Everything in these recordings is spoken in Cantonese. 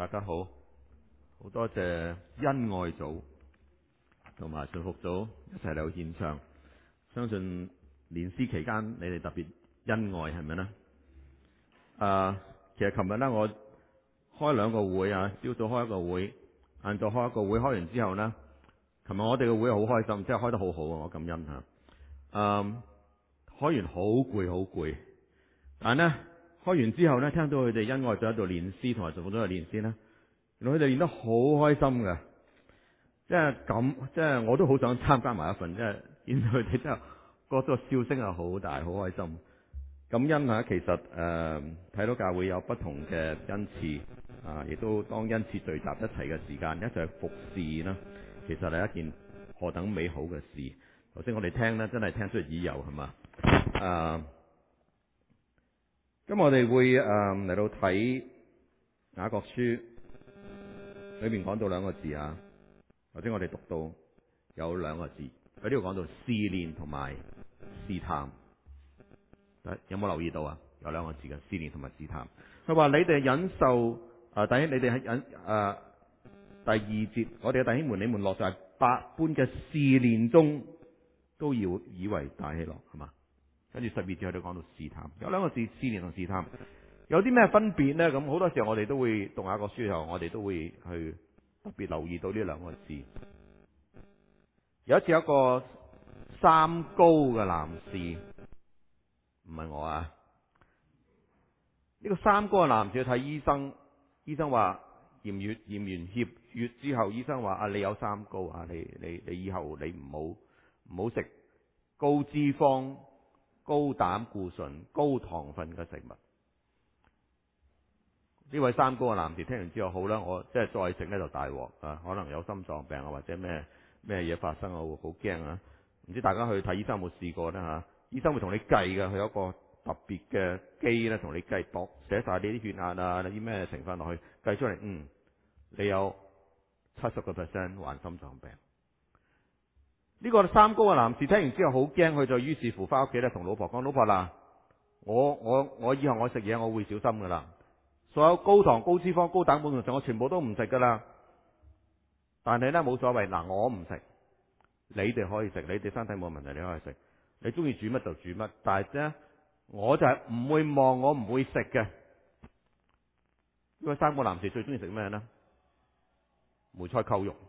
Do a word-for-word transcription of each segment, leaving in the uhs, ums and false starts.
大家好，好多謝恩愛組同埋順服組一齊嚟到獻唱，相信連詩期間你哋特別恩愛係咪呢？啊，其實琴日咧我開兩個會啊，朝早開一個會，晏晝開一個會，開完之後呢，琴日我哋嘅會好開心，即係開得好好啊，我感恩吓。嗯，開完好攰好攰，但係呢，開完之後呢，聽到佢哋恩愛組喺度練詩，同埋順服組喺度練詩呢，原來佢哋練得好開心嘅，即係咁，即係我都好想參加埋一份，即係見到佢哋真係嗰個笑聲係好大，好開心。感恩啊，其實誒睇、呃、到教會有不同嘅恩賜啊，亦都當恩賜聚集一齊嘅時間，一齊服侍啦。其實係一件何等美好嘅事。頭先我哋聽咧，真係聽出耳油係嘛？啊，咁我哋會誒嚟、呃、到睇雅各書裏邊講到兩個字啊，頭先我哋讀到有兩個字，喺呢度講到試煉同埋試探。有冇留意到啊？有兩個字嘅試煉同埋試探。佢話你哋忍受啊，弟兄，你哋喺忍啊第二節，我哋嘅弟兄們，你們落在百般嘅試煉中，都要以為大喜樂，係嘛？跟住十二節喺度講到試探，有兩個字，試煉同試探，有啲咩分別呢？咁好多時候我哋都會讀下個書嘅時候，我哋都會去特別留意到呢兩個字。有一次有一個三高嘅男士。唔係我啊！呢、這個三高嘅男士去睇醫生，醫生話驗血驗完血血之後，醫生話啊，你有三高啊，你你你以後你唔好唔好食高脂肪、高膽固醇、高糖分嘅食物。呢位三高嘅男士聽完之後，好啦，我即係再食咧就大鑊啊，可能有心臟病啊，或者咩咩嘢發生，我會好驚啊！唔知大家去睇醫生有冇試過咧吓？醫生會同你計嘅，佢有一個特別嘅機咧，同你計度寫晒你啲血壓啊，你啲咩成分落去，計出嚟，嗯，你有七十個 percent 患心臟病。呢個三高嘅男士聽完之後好驚，佢就於是乎翻屋企咧同老婆講：老婆啦，我我我以後我食嘢我會小心噶啦，所有高糖、高脂肪、高膽固醇我全部都唔食噶啦。但係咧冇所謂，嗱我唔食，你哋可以食，你哋身體冇問題，你可以食。你中意煮乜就煮乜，但係咧，我就係唔會望，我唔會食嘅。因為三個男士最中意食咩咧？梅菜扣肉。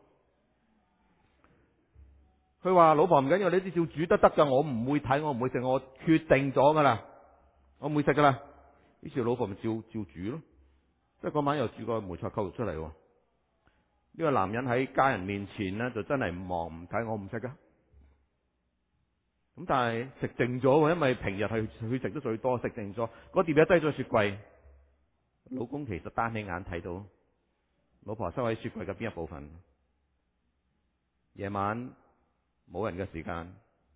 佢話老婆唔緊要，你啲照煮得得噶，我唔會睇，我唔會食，我決定咗噶啦，我唔會食噶啦。於是老婆咪照照煮咯，即係嗰晚又煮個梅菜扣肉出嚟。呢個男人喺家人面前咧，就真係唔望唔睇，我唔食噶。咁但係食剩咗，因為平日係佢食得最多，食剩咗嗰碟嘢低咗雪櫃。老公其實單起眼睇到，老婆收喺雪櫃嘅邊一部分。夜晚冇人嘅時間，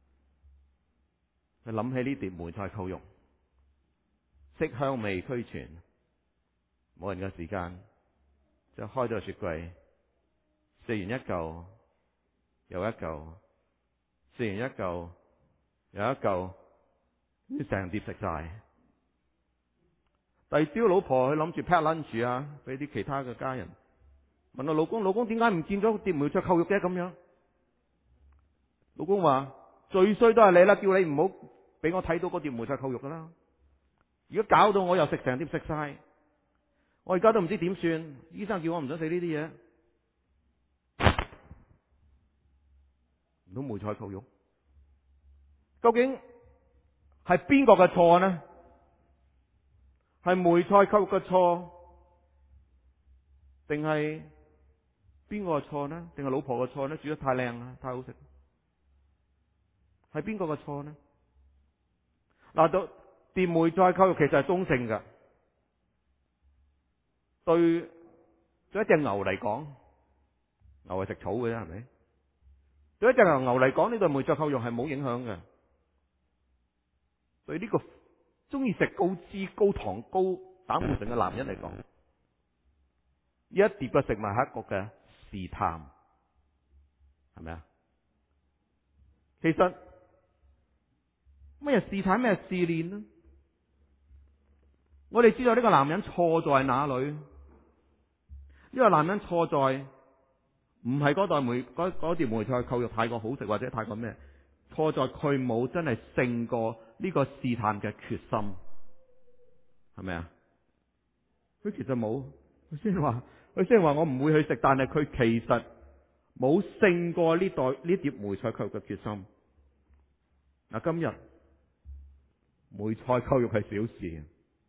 佢諗起呢碟梅菜扣肉，色香味俱全，冇人嘅時間，就開咗雪櫃，食完一嚿又一嚿，食完一嚿。有一嚿，成碟食晒。第二朝老婆佢諗住 pack lunch 啊，俾啲其他嘅家人。問我老公：老公點解唔見咗碟梅菜扣肉嘅咁樣？老公話：最衰都係你啦，叫你唔好俾我睇到嗰碟梅菜扣肉噶啦。如果搞到我又食成碟食晒，我而家都唔知點算。醫生叫我唔准食呢啲嘢，唔通梅菜扣肉？究竟係邊個嘅錯呢？係梅菜扣肉嘅錯，定係邊個嘅錯呢？定係老婆嘅錯呢？煮得太靚啦，太好食，係邊個嘅錯呢？嗱，到碟梅菜扣肉其實係中性嘅，對對一隻牛嚟講，牛係食草嘅啫，係咪？對一隻牛牛嚟講，呢對梅菜扣肉係冇影響嘅。對呢個中意食高脂、高糖、高膽固醇嘅男人嚟講，呢一碟嘅食物係一個嘅試探，係咪啊？其實咩試探、咩試煉呢？我哋知道呢個男人錯在哪裏？ 個男人錯在唔係嗰袋梅嗰嗰碟梅菜扣肉太過好食或者太過咩，錯在佢冇真係勝過呢個試探嘅決心，係咪啊？佢其實冇，佢先話佢先話我唔會去食，但係佢其實冇勝過呢袋呢碟梅菜扣肉嘅決心。嗱，今日梅菜扣肉係小事，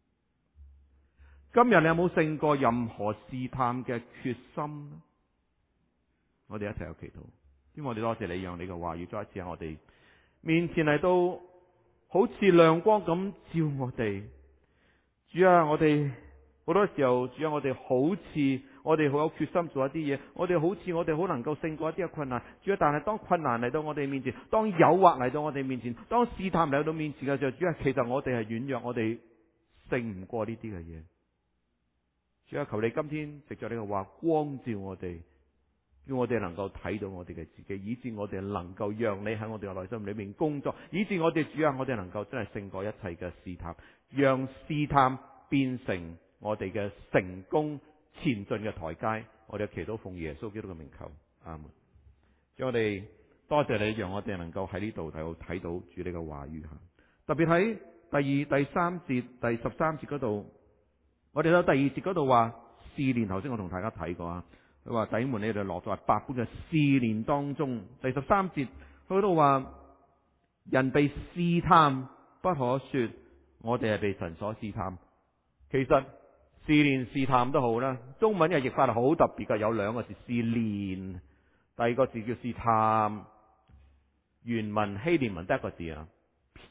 今日你有冇勝過任何試探嘅決心呢？我哋一齊有祈禱，希望我哋多謝你，讓你嘅話語再一次喺我哋面前嚟到，好似亮光咁照我哋。主啊，我哋好多時候，主啊，我哋好似我哋好有決心做一啲嘢，我哋好似我哋好能夠勝過一啲嘅困難。主啊，但係當困難嚟到我哋面前，當誘惑嚟到我哋面前，當試探嚟到面前嘅時候，主啊，其實我哋係軟弱，我哋勝唔過呢啲嘅嘢。主啊，求你今天藉着你嘅話光照我哋，叫我哋能夠睇到我哋嘅自己，以致我哋能夠讓你喺我哋嘅內心裏面工作，以致我哋主啊，我哋能夠真係勝過一切嘅試探，讓試探變成我哋嘅成功前進嘅台階。我哋祈禱奉耶穌基督嘅名求，阿門。主，我哋多謝你，讓我哋能夠喺呢度睇到睇到主你嘅話語，特別喺第二、第三節、第十三節嗰度，我哋喺第二節嗰度話試煉。頭先我同大家睇過啊。佢話弟兄們，你哋落在百般嘅試煉當中。第十三節佢嗰度話，人被試探，不可說我哋係被神所試探。其實試煉試探都好啦，中文嘅譯法係好特別嘅，有兩個字，試煉，第二個字叫試探。原文希臘文得一個字啊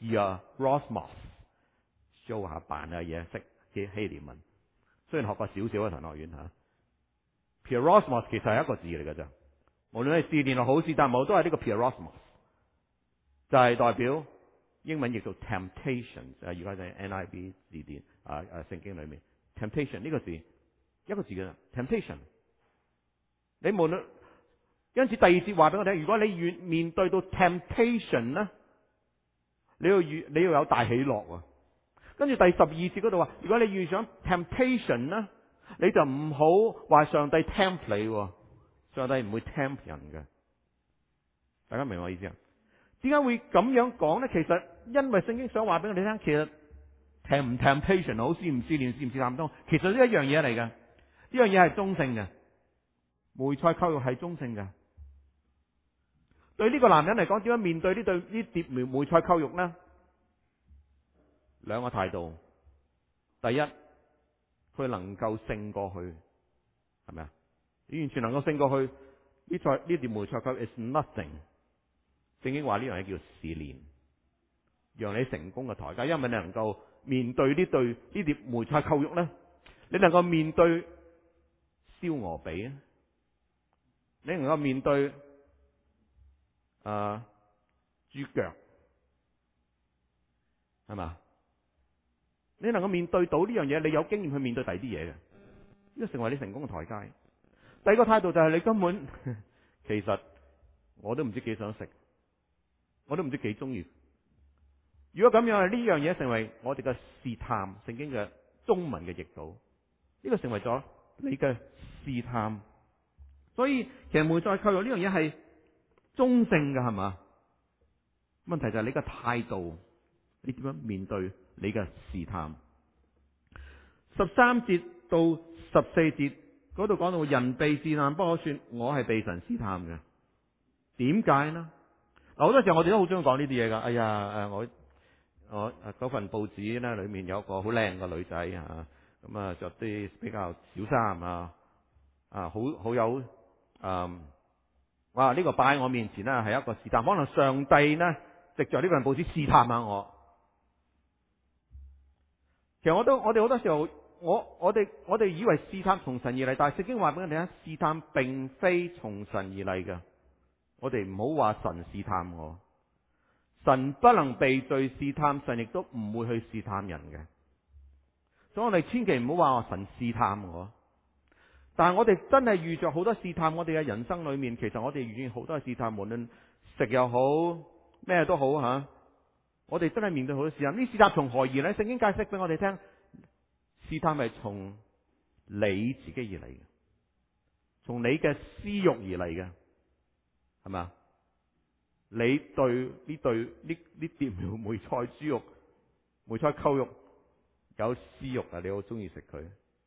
，pierosmos，show 下扮下嘢識嘅希臘文。雖然學過少少啊，神學院吓。Pierosmos 其實係一個字嚟嘅咋，無論係試煉又好試探，冇都係呢個 Pierosmos，就係代表英文譯做 temptation。啊，如果喺 N I V 字典啊啊聖經裏面 temptation 呢個字一個字嘅 temptation。你無論因此第二節話俾我聽，如果你越面對到 temptation 咧，你要越你要有大喜樂啊。跟住第十二節嗰度話，如果你遇上 temptation 咧，你就唔好話上帝 tempt 你，上帝唔會 tempt 人嘅。大家明我意思啊？點解會咁樣講呢？其實因為聖經想話俾我哋聽，其實 tempt 唔 temptation 好，試唔試煉，試唔試探都，其實都一樣嘢嚟嘅。呢樣嘢係中性嘅，梅菜扣肉係中性嘅。對呢個男人嚟講，點樣面對呢對呢碟梅梅菜扣肉呢？兩個態度，第一，佢能夠勝過去，係咪啊？你完全能夠勝過去，呢菜呢碟梅菜扣肉 is nothing。聖經話呢樣嘢叫試煉，讓你成功嘅台階，因為你能夠面對呢對呢碟梅菜扣肉咧，你能夠面對燒鵝髀啊，你能夠面對啊豬腳，係嘛？你能夠面對到呢樣嘢，你有經驗去面對第二啲嘢嘅，呢個成為你成功嘅台階。第二個態度就係你根本其實我都唔知幾想食，我都唔知幾中意。如果咁樣，呢樣嘢成為我哋嘅試探，聖經嘅中文嘅譯稿，呢個成為咗你嘅試探。所以其實梅菜扣肉呢樣嘢係中性嘅，係嘛？問題就係你嘅態度，你點樣面對你嘅試探？十三節到十四節嗰度講到人被試探，不可說我係被神試探嘅。點解呢？嗱，好多時候我哋都好中意講呢啲嘢噶。哎呀，誒我我嗰份報紙咧裏面有個好靚嘅女仔啊，咁啊着啲比較小衫啊，啊好好有誒，哇！呢個擺喺我面前咧係一個試探，可能上帝呢藉着呢份報紙試探下我。其實我都我哋好多時候，我我哋我哋以為試探從神而嚟，但係聖經話俾我哋聽，試探並非從神而嚟嘅。我哋唔好話神試探我，神不能被罪試探，神亦都唔會去試探人嘅。所以我哋千祈唔好話神試探我。但係我哋真係遇着好多試探，我哋嘅人生裏面，其實我哋遇見好多試探，無論食又好，咩都好吓。我哋真係面對好多試探。呢試探從何而嚟？聖經解釋俾我哋聽，試探係從你自己而嚟嘅。 從你嘅私欲而嚟嘅，係咪啊？你對呢對呢呢碟梅菜豬肉、梅菜扣肉有私欲啊！你好中意食佢，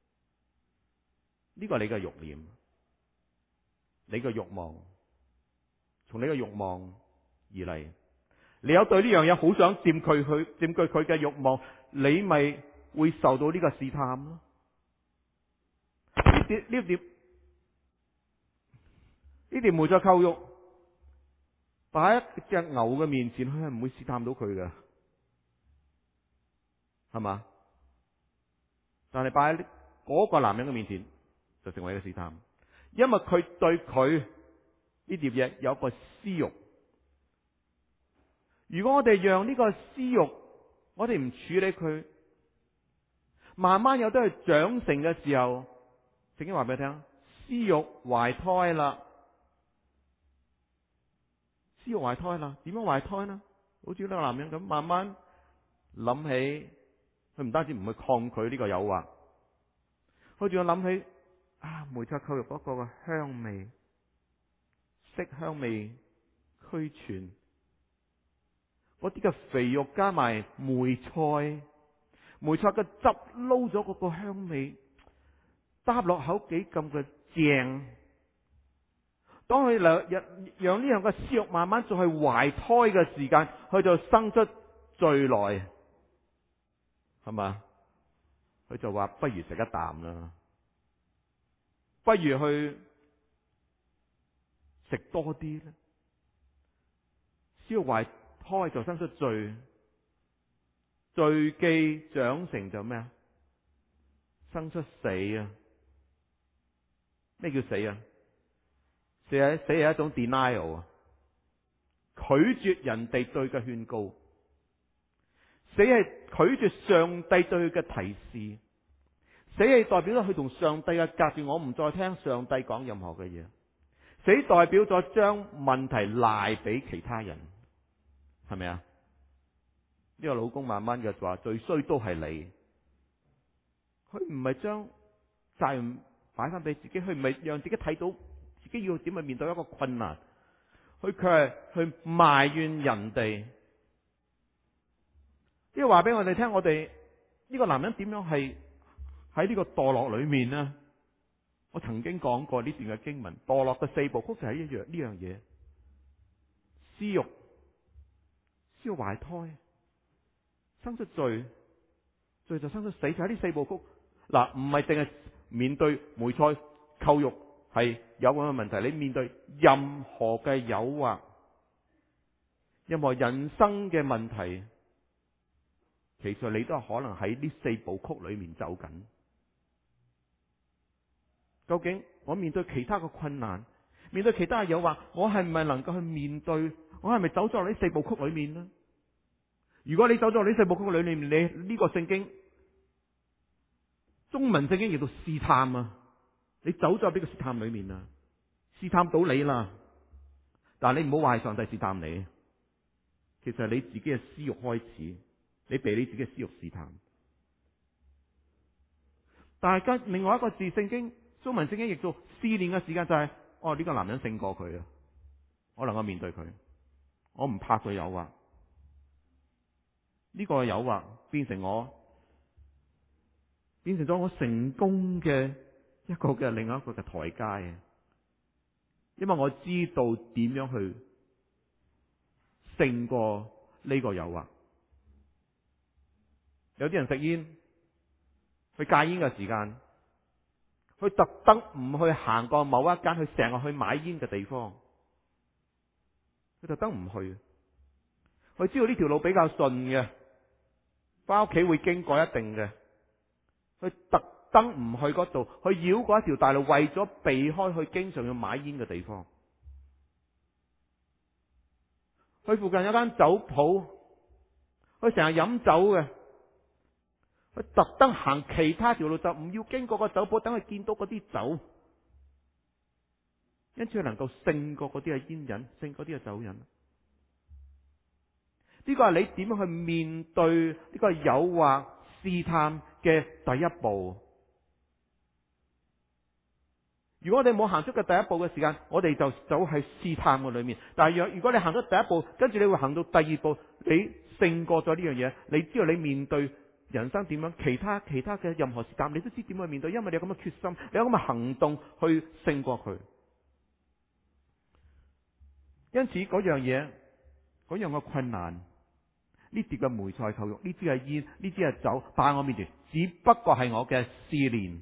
呢個係你嘅慾念，你嘅慾望，從你嘅慾望而嚟。你有對呢樣嘢好想佔據佢、佔據佢嘅慾望，你咪會受到呢個試探咯。呢碟呢碟呢碟梅菜扣肉擺喺一隻牛嘅面前，佢係唔會試探到佢嘅，係嘛？但係擺喺嗰個男人嘅面前，就成為一個試探，因為佢對佢呢碟嘢有個私欲。如果我哋讓呢個私欲，我哋唔處理佢，慢慢有得去長成嘅時候，聖經話俾你聽，私欲懷胎啦。私欲懷胎啦，點樣懷胎呢？好似呢個男人咁，慢慢諗起，佢唔單止唔去抗拒呢個誘惑，佢仲要諗起啊梅菜扣肉嗰個嘅香味，色香味俱全，嗰啲嘅肥肉加埋梅菜，梅菜嘅汁撈咗嗰個香味，搭落口幾咁嘅正。當佢兩日讓呢樣嘅私欲慢慢再去懷胎嘅時間，佢就生出罪來，係嘛？佢就話不如食一啖啦，不如去食多啲啦。私欲懷胎就生出罪，罪既長成就咩啊？生出死啊！咩叫死啊？死係死係一種 denial 啊，拒絕人哋對嘅勸告，死係拒絕上帝對佢嘅提示，死係代表咗佢同上帝嘅隔絕，我唔再聽上帝講任何嘅嘢，死代表咗將問題賴俾其他人，係咪啊？呢個老公慢慢嘅話最衰都係你，佢唔係將責任擺翻俾自己，佢唔係讓自己睇到自己要點去面對一個困難，佢卻係去埋怨人哋。呢個話俾我哋聽，我哋呢個男人點樣係喺呢個墮落裏面呢？我曾經講過呢段嘅經文，墮落嘅四部曲就係一樣呢樣嘢，私欲、私欲懷胎，生出罪，罪就生出死，就喺呢四部曲。嗱，唔係淨係面對梅菜扣肉係有咁嘅問題，你面對任何嘅誘惑，任何人生嘅問題，其實你都係可能喺呢四部曲裏面走緊。究竟我面對其他嘅困難，面對其他嘅誘惑，我係唔係能夠去面對？我係咪走咗落呢四部曲裏面呢？如果你走咗落呢四部曲裏面，你呢個聖經中文聖經叫做試探啊！你走咗入呢個試探裏面啊，試探到你啦。但係你唔好話係上帝試探你，其實係你自己嘅私欲開始，你被你自己嘅私欲試探。但係跟另外一個字，聖經中文聖經譯做試煉嘅時間就係、是，哦呢、這個男人勝過佢啊，我能夠面對佢，我唔怕佢誘惑。呢、這個誘惑變成我，變成咗我成功嘅一個嘅另外一個嘅台階啊！因為我知道點樣去勝過呢個誘惑。有啲人食煙，去戒煙嘅時間，佢特登唔去行過某一間佢成日去買煙嘅地方，佢特登唔去。佢知道呢條路比較順嘅，翻屋企會經過一定嘅，佢特登唔去嗰度，去繞過一條大路，為咗避開佢經常要買煙嘅地方。佢附近有間酒鋪，佢成日飲酒嘅，佢特登行其他條路，就唔要經過個酒鋪，等佢見到嗰啲酒，因此佢能夠勝過嗰啲嘅煙癮，勝過啲嘅酒癮。呢個係你點樣去面對呢個誘惑試探嘅第一步。 如果我哋冇行出嘅第一步嘅時間，我哋就走喺試探嘅裏面。但係若如果你行咗第一步，跟住你會行到第二步，你勝過咗呢樣嘢，你知道你面對人生點樣，其他其他嘅任何試探，你都知點去面對，因為你有咁嘅決心，你有咁嘅行動去勝過佢。因此嗰樣嘢，嗰樣嘅困難，呢碟嘅梅菜扣肉，呢支係煙，呢支係酒，擺喺我面前，只不過係我嘅試煉。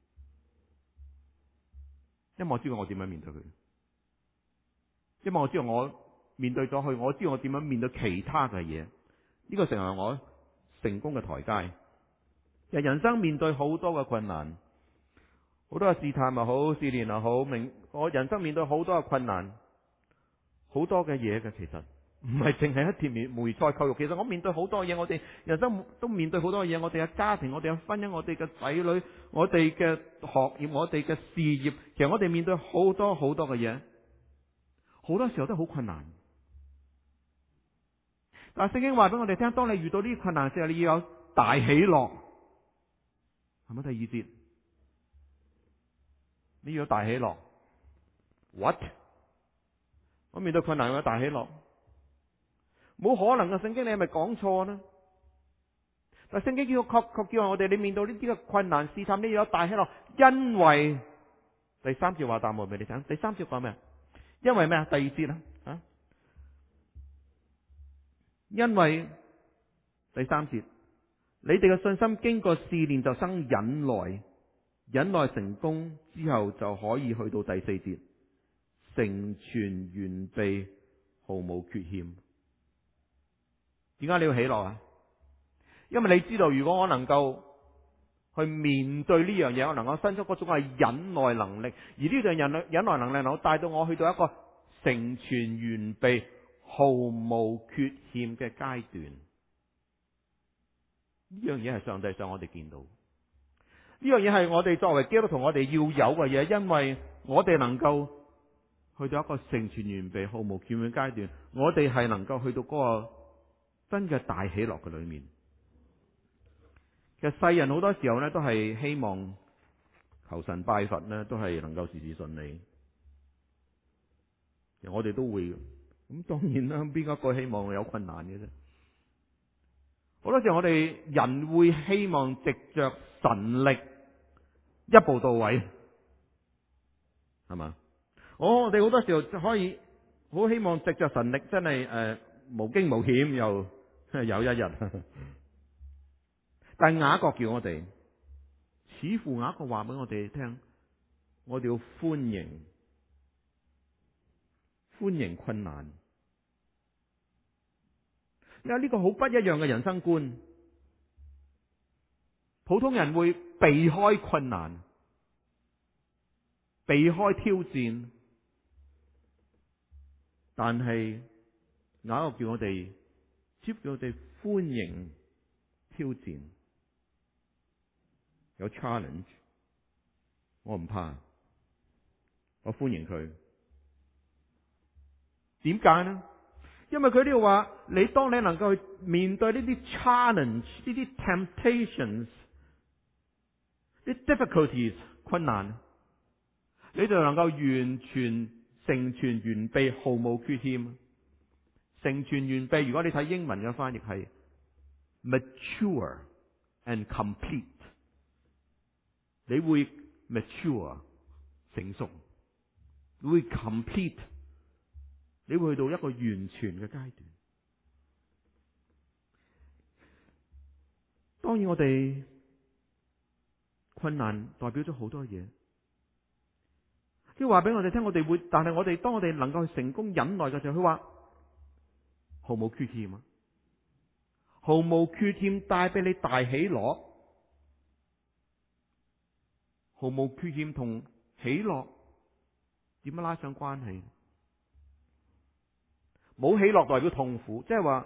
因為我知道我點樣面對佢，因為我知道我面對咗佢，我知道我點樣面對其他嘅嘢，呢個成為我成功嘅台階。人人生面對好多嘅困難，好多嘅試探又好，試煉又好，明我人生面對好多嘅困難，好多嘅嘢嘅，其實唔係淨係一碟梅梅菜扣肉。其實我面對好多嘢，我哋人生都面對好多嘢。我哋嘅家庭，我哋嘅婚姻，我哋嘅仔女，我哋嘅學業，我哋嘅事業，其實我哋面對好多好多嘅嘢，好多時候都好困難。但係聖經話俾我哋聽，當你遇到呢啲困難嘅時候，你要有大喜樂，係咪第二節？你要有大喜樂。What？ 我面對困難有大喜樂？冇可能嘅，聖經你係咪講錯呢？但係聖經叫確確叫我哋，你面對呢啲嘅困難試探，你要有大喜樂，因為第三節話答案俾你聽。第三節講咩？因為咩啊？第二節啦，啊，因為第三節，你哋嘅信心經過試煉就生忍耐，忍耐成功之後就可以去到第四節，成全完備，毫無缺欠。點解你要喜樂啊？因為你知道，如果我能夠去面對呢樣嘢，我能夠伸出嗰種係忍耐能力，而呢樣忍耐忍耐能力能夠帶到我去到一個成全完備、毫無缺欠嘅階段。呢樣嘢係上帝想我哋見到，呢樣嘢係我哋作為基督徒我哋要有嘅嘢，因為我哋能夠去到一個成全完備、毫無缺欠嘅階段，我哋係能夠去到嗰個真嘅大喜樂嘅裏面。其實世人好多時候咧都係希望求神拜佛咧，都係能夠事事順利。其實我哋都會，咁當然啦，邊一個希望有困難嘅啫？好多時候我哋人會希望藉着神力一步到位，係嘛？我哋好多時候可以好希望藉着神力真係誒、呃、無驚無險又有一日。但係雅各叫我哋，似乎雅各話俾我哋聽，我哋要歡迎歡迎困難，因為呢個好不一樣嘅人生觀。普通人會避開困難，避開挑戰，但係雅各叫我哋，只叫我哋歡迎挑戰。有 challenge， 我唔怕，我歡迎佢。點解呢？因為佢呢度話，你當你能夠去面對呢啲 challenge、呢啲 temptations、啲 difficulties 困難，你就能夠完全成全完備，毫無缺欠。成全完備，如果你睇英文嘅翻譯係 mature and complete。你會 mature 成熟，你會 complete， 你會去到一個完全嘅階段。當然我哋困難代表咗好多嘢，即係話俾我哋聽，我哋會，但係我哋當我哋能夠去成功忍耐嘅時候，佢話毫無缺欠啊，毫無缺欠帶俾你大喜樂。毫無缺欠同喜樂點樣拉上關係？冇喜樂代表痛苦，即係話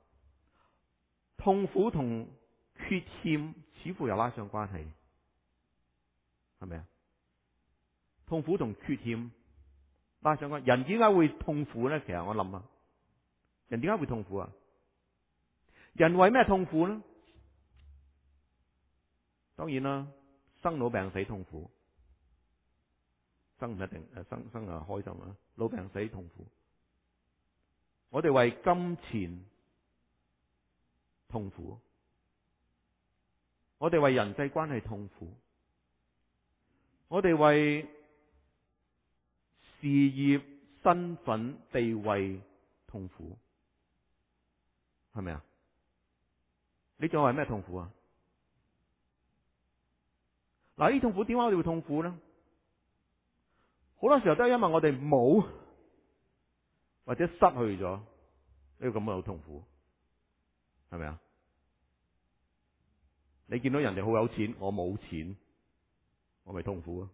痛苦同缺欠似乎又拉上關係，係咪啊？痛苦同缺欠拉上關係，人點解會痛苦呢？其實我諗啊，人點解會痛苦啊？人為咩痛苦呢？當然啦。生老病死痛苦， 生唔一定誒生生啊開心啊，老病死痛苦。我哋為金錢痛苦，我哋為人際關係痛苦，我哋為事業、身份、地位痛苦，係咪啊？你仲為咩痛苦啊？嗱，呢痛苦點解我哋會痛苦呢？好多時候都係因為我哋冇或者失去咗呢個咁嘅痛苦，係咪啊？你見到人哋好有錢，我冇錢，我咪痛苦啊！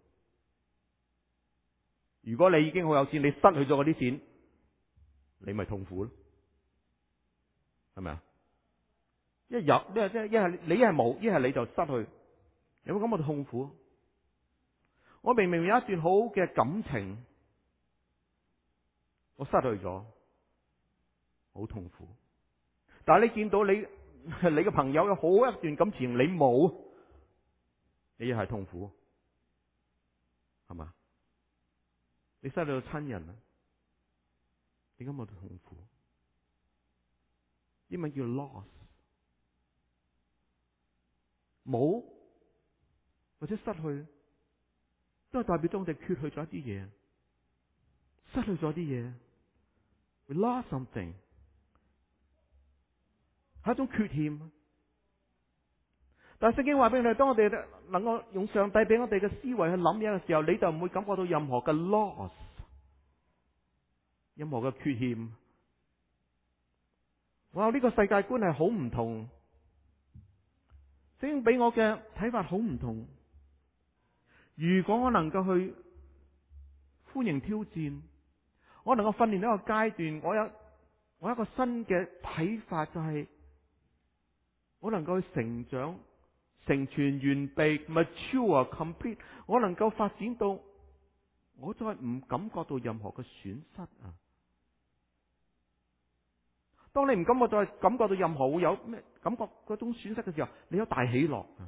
如果你已經好有錢，你失去咗嗰啲錢，你咪痛苦咯，係咪啊？一入一係即係一係你一係冇，一係你就失去，有冇咁嘅痛苦？我明明有一段好嘅感情，我失去咗，好痛苦。但係你見到你你嘅朋友有好一段感情，你冇，你又係痛苦，係嘛？你失去咗親人啊，點解冇痛苦？英文叫 loss， 冇或者失去，都係代表咗我哋缺去咗一啲嘢，失去咗啲嘢 ，we lost something， 係一種缺陷。但係聖經話俾你哋，當我哋能夠用上帝俾我哋嘅思維去諗嘢嘅時候，你就唔會感覺到任何嘅 loss， 任何嘅缺陷。哇！呢個世界觀係好唔同，聖經俾我嘅睇法好唔同。如果我能夠去歡迎挑戰，我能夠訓練一個階段，我有我有一個新嘅睇法，就係我能夠去成長、成全完備 mature complete， 我能夠發展到我再唔感覺到任何嘅損失啊！當你唔感覺再感覺到任何會有咩感覺嗰種損失嘅時候，你有大喜樂啊！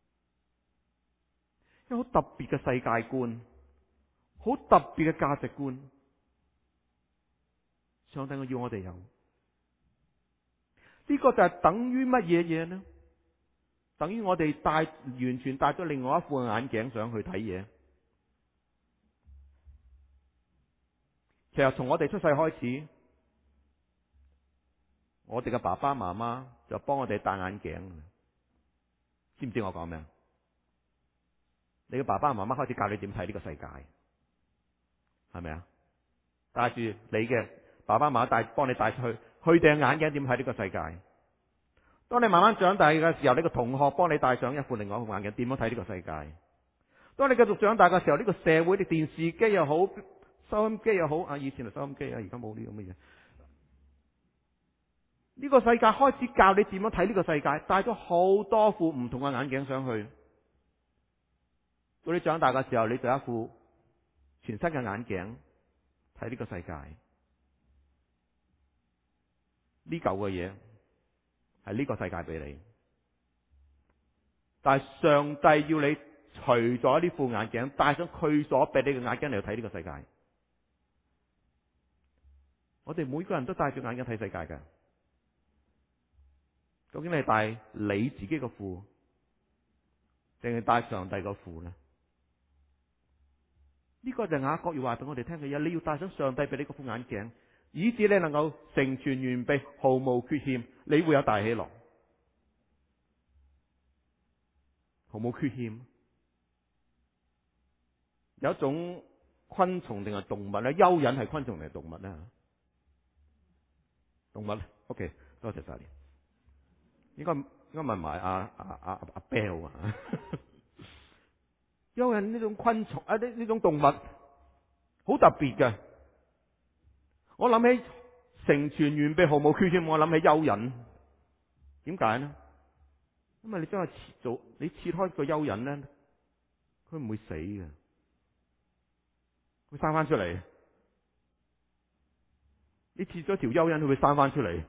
一個好特別嘅世界觀，好特別嘅價值觀，上帝我要我哋有呢、這個就係等於乜嘢嘢呢？等於我哋戴完全戴咗另外一副眼鏡上去睇嘢。其實從我哋出世開始，我哋嘅爸爸媽媽就幫我哋戴眼鏡，知唔知我講咩？你嘅爸爸媽媽開始教你點睇呢個世界，係咪啊？帶住你嘅爸爸媽媽帶幫你帶出去，去掟眼鏡點睇呢個世界。當你慢慢長大嘅時候，你個同學幫你戴上一副另外一副眼鏡，點樣睇呢個世界？當你繼續長大嘅時候，呢個社會嘅電視機又好，收音機又好，啊以前係收音機啊，而家冇呢咁嘅嘢。呢個世界開始教你點樣睇呢個世界，帶咗好多副唔同嘅眼鏡上去。到你長大嘅時候，你就有一副全新嘅眼鏡睇呢個世界。呢舊嘅嘢係呢個世界俾你，但係上帝要你除咗呢副眼鏡，戴上佢所俾你嘅眼鏡嚟睇呢個世界。我哋每個人都戴住眼鏡睇世界嘅，究竟你係戴你自己嘅副，定係戴上帝個副呢？呢個就係雅各要話俾我哋聽嘅嘢，你要戴上上帝俾你嗰副眼鏡，以致你能夠成全完備，毫無缺陷，你會有大喜樂，毫無缺陷。有一種昆蟲定係動物咧？蚯蚓係昆蟲定係動物咧？動物 ，OK， 多謝晒你。應該應該問埋阿阿阿阿 Bell 啊。蚯蚓呢種昆蟲啊，呢呢種動物好特別嘅。我諗起成全完備毫無缺陷，我諗起蚯蚓。點解呢？因為你將佢切做，你切開個蚯蚓咧，佢唔會死嘅，會生翻出嚟。你切咗條蚯蚓，佢會生翻出嚟。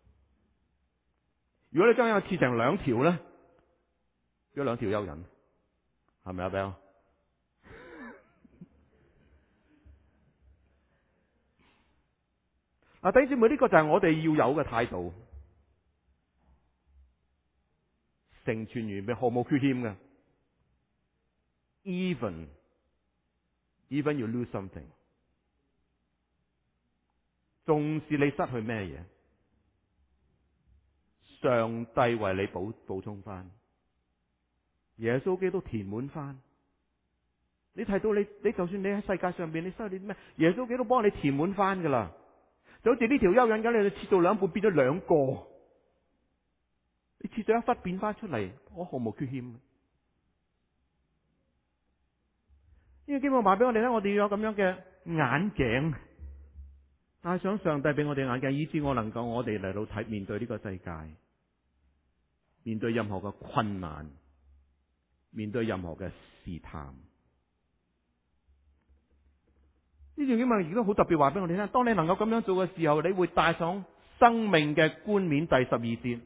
如果你將佢切成兩條咧，有兩條蚯蚓。係咪啊 Bell？ 啊，弟兄姊妹，呢個就係我哋要有嘅態度，成全完備，毫無缺欠嘅。Even even you lose something， 縱使你失去咩嘢，上帝為你補補充翻，耶穌基督填滿翻。你睇到你你就算你喺世界上邊你失去啲咩，耶穌基督幫你填滿翻噶啦。就好似呢條蚯蚓咁，你切到兩半變咗兩個，你切咗一忽變翻出嚟，我毫無缺欠。呢個經文話俾我哋聽，我哋要有咁樣嘅眼鏡，帶上上帝俾我哋眼鏡，以致我能夠我哋嚟到睇面對呢個世界，面對任何嘅困難，面對任何嘅試探。呢段經文亦都好特別話俾我哋聽，當你能夠咁樣做嘅時候，你會帶上生命嘅冠冕。第十二節，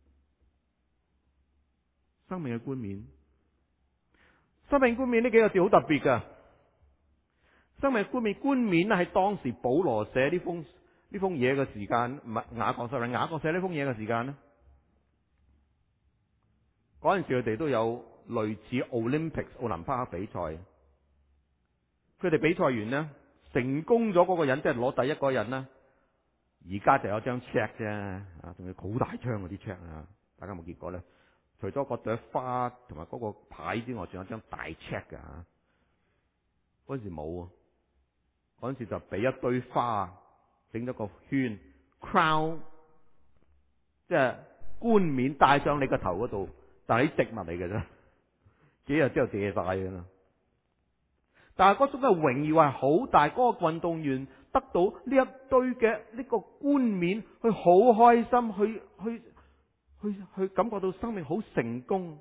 生命嘅冠冕。生命冠冕呢幾個字好特別噶。生命冠冕，冠冕係當時保羅寫呢封呢封嘢嘅時間，唔係雅各，sorry，雅各寫呢封嘢嘅時間咧。嗰陣時佢哋都有類似 Olympics 奧林匹克比賽，佢哋比賽完呢，成功咗嗰個人即係攞第一個人啦。而家就有張 check 啫，啊，仲要好大張嗰啲 check 啊！大家有冇見過咧？除咗嗰朵花同埋嗰個牌之外，仲有張大 check 㗎嚇。嗰陣時冇啊，嗰陣時就俾一堆花整咗個圈 crown， 即係冠冕戴上你個頭嗰度，但係啲植物嚟嘅啫，幾日之後謝晒㗎啦。但係嗰種嘅榮耀係好大，嗰個運動員得到呢一堆嘅呢個冠冕，佢好開心，去去去去感覺到生命好成功。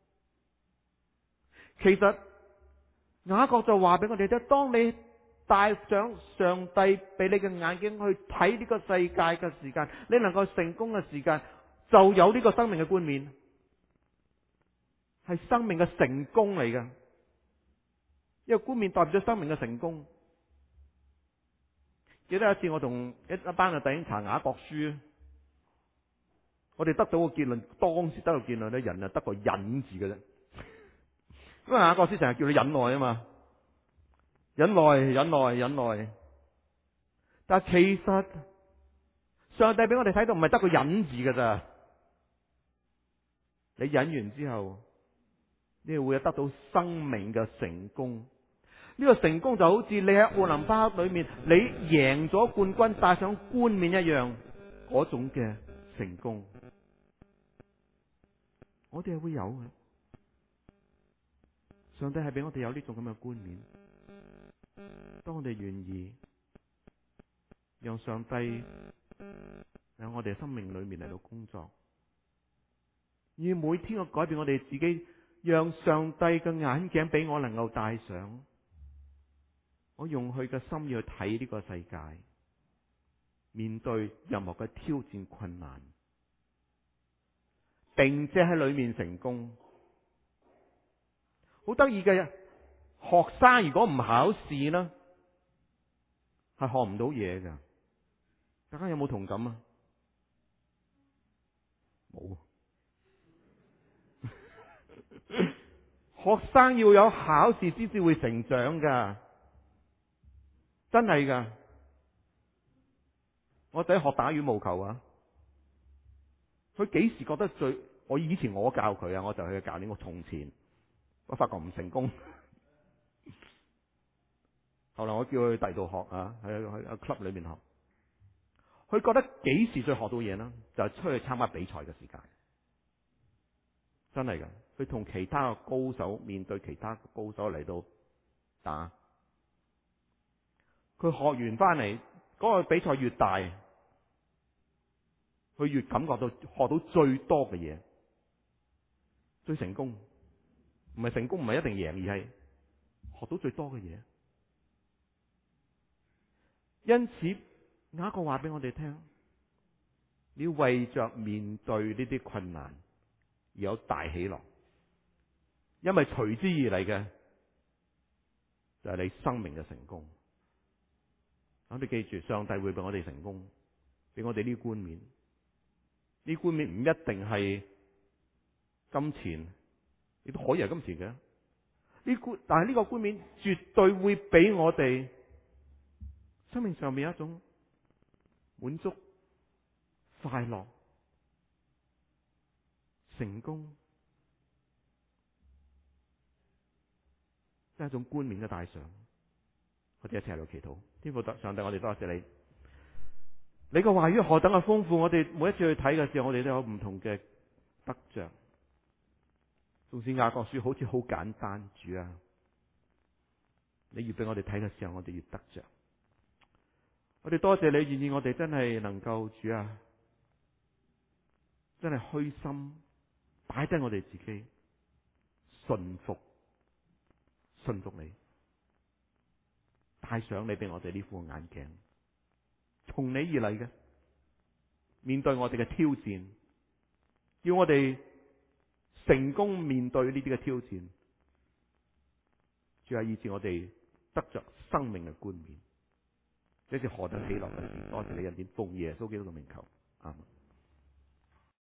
其實雅各就話俾我哋聽，當你戴上上帝俾你嘅眼睛去睇呢個世界嘅時間，你能夠成功嘅時間，就有呢個生命嘅冠冕，係生命嘅成功嚟嘅。因為冠冕代表咗生命嘅成功。記得有一次我同一一班嘅弟兄查雅各書，我哋得到個結論，當時得到個結論咧，人啊得個忍字嘅啫。因為雅各書成日叫你忍耐啊嘛，忍耐、忍耐、忍耐。但係其實上帝俾我哋睇到唔係得個忍字嘅咋，你忍完之後，你會有得到生命嘅成功。呢個成功就好似你喺奧林匹克裏面，你贏咗冠軍，戴上冠冕一樣，嗰種嘅成功，我哋係會有嘅。上帝係俾我哋有呢種咁嘅冠冕，當我哋願意讓上帝喺我哋生命裏面嚟到工作，要每天去改變我哋自己，讓上帝嘅眼鏡俾我能夠戴上。我用佢嘅心意去睇呢個世界，面對任何嘅挑戰困難，並且喺裏面成功。好得意嘅，學生如果唔考試呢，係學唔到嘢㗎。大家有冇同感啊？冇。學生要有考試先至會成長㗎。真係噶，我仔學打羽毛球啊，佢幾時覺得最？我以前我教佢啊，我就係佢教練。我從前我發覺唔成功，後來我叫佢去第度學啊，喺喺 club 裏面學。佢覺得幾時最學到嘢呢？就係出去參加比賽嘅時間。真係噶，佢同其他嘅高手面對其他高手嚟到打。佢學完翻嚟，嗰個比賽越大，佢越感覺到學到最多嘅嘢，最成功。唔係成功，唔係一定贏，而係學到最多嘅嘢。因此，雅各話俾我哋聽，你要為着面對呢啲困難而有大喜樂，因為隨之而嚟嘅就係你生命嘅成功。我哋記住，上帝會俾我哋成功， 俾我哋呢啲冠冕。呢冠冕唔一定係金錢，亦都可以係金錢嘅。呢冠，但係呢個冠冕絕對會俾我哋生命上面一種滿足、快樂、成功，即係一種冠冕嘅戴上。我哋一齊喺度祈禱，天父上帝，我哋多謝你。你個話語何等嘅豐富，我哋每一次去睇嘅時候，我哋都有唔同嘅得着。縱使雅各書好似好簡單，主啊，你越俾我哋睇嘅時候，我哋越得着。我哋多謝你，願意我哋真係能夠，主啊，真係虛心擺低我哋自己，順服順服你，戴上你俾我哋呢副眼鏡，從你而嚟嘅，面對我哋嘅挑戰，要我哋成功面對呢啲嘅挑戰，主啊，以致我哋得着生命嘅冠冕，這是何等喜樂嘅事！多謝你恩典，奉耶穌基督嘅名求，阿門。